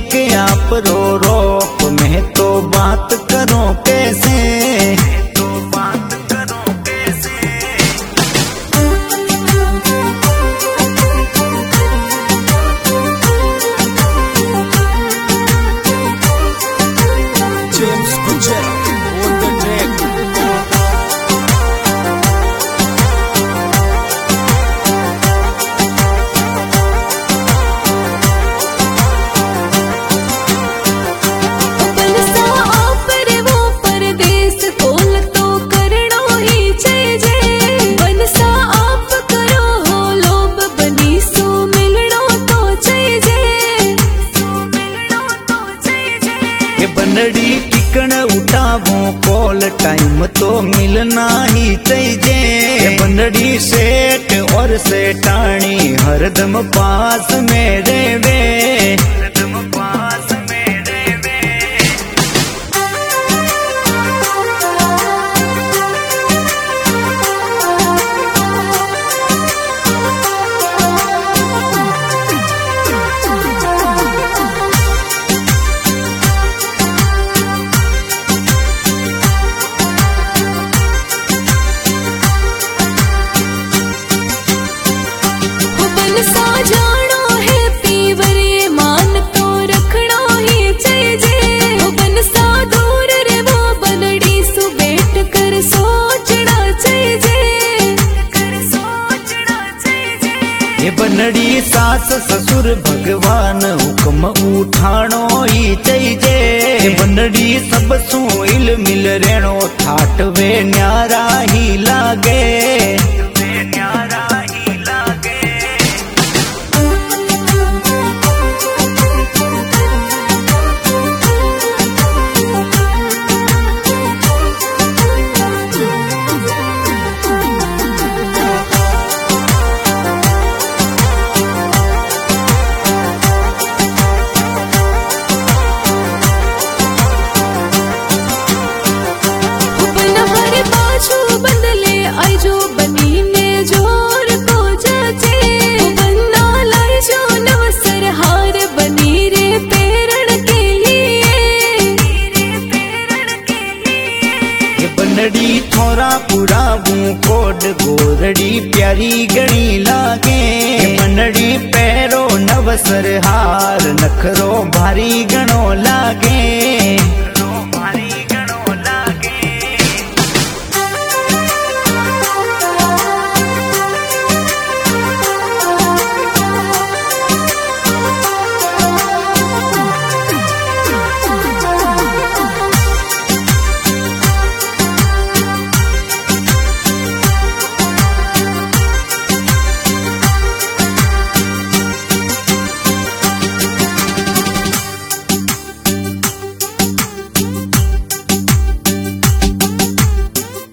के आप रो रोक, मैं तो बात करूं कैसे, बनड़ी टिकण उठावो कॉल टाइम तो मिलना ही चाहिए। बनड़ी सेठ और सेठानी हरदम पास में रेवे, हरदम पास में रेवे। बनड़ी सास ससुर भगवान हुक्म उठाणो ही चाहिए। बनड़ी सब सू इल मिल रेणो ठाट वे न्यारा ही लागे, न्यारा ही लागे। बनड़ी थोड़ा पुरावू कोड गोरड़ी प्यारी गणी लागे। बनड़ी पैरो नवसर हार नखरो भारी गण